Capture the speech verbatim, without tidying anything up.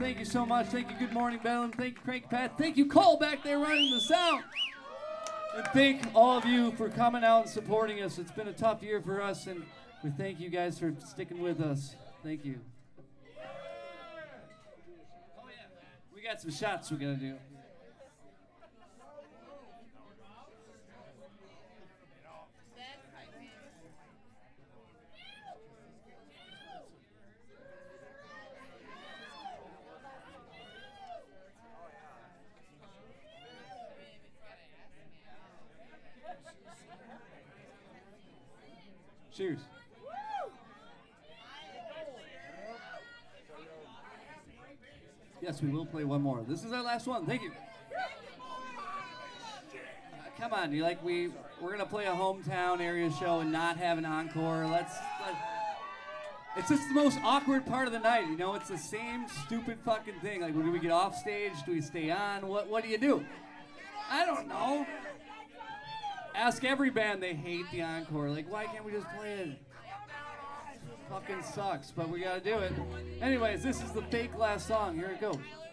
Thank you so much. Thank you, Good Morning Bedlam. Thank you, Crank Pat. Thank you, Cole, back there running the sound. And thank all of you for coming out and supporting us. It's been a tough year for us, and we thank you guys for sticking with us. Thank you. Oh, yeah. We got some shots we got to do. Cheers. Yes, we will play one more. This is our last one. Thank you. Uh, come on, you like we we're gonna play a hometown area show and not have an encore. Let's. Let, it's just the most awkward part of the night. You know, it's the same stupid fucking thing. Like, do we get off stage? Do we stay on? What What do you do? I don't know. Ask every band, they hate the encore. Like, why can't we just play it? Fucking sucks, but we gotta do it. Anyways, this is the fake last song. Here it goes.